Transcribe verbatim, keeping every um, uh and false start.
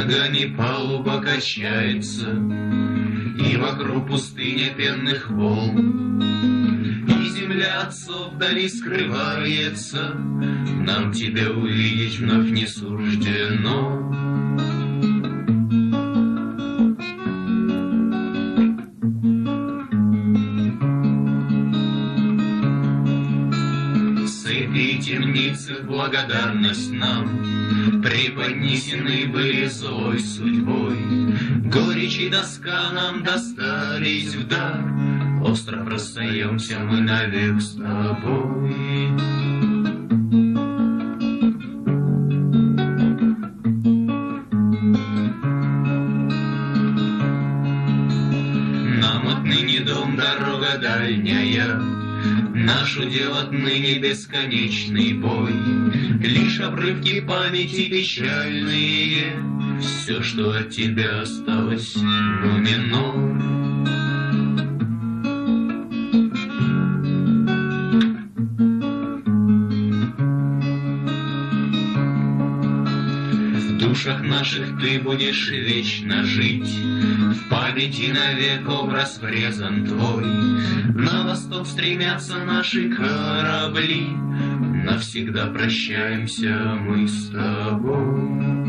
ногами палуба качается, и вокруг пустыня пенных волн, и земля отцов вдали скрывается, нам тебя увидеть вновь не суждено. Цепи темницы в благодарность нам преподнесены были злой судьбой, горечь и доска нам достались в дар, остров расстаемся мы навек с тобой. Нам отныне дом дорога дальняя, наш удел отныне бесконечный бой, лишь обрывки памяти печальные, все, что от тебя осталось, Нуменор. В душах наших ты будешь вечно жить, в памяти навек образ врезан твой. На восток стремятся наши корабли, навсегда прощаемся мы с тобой.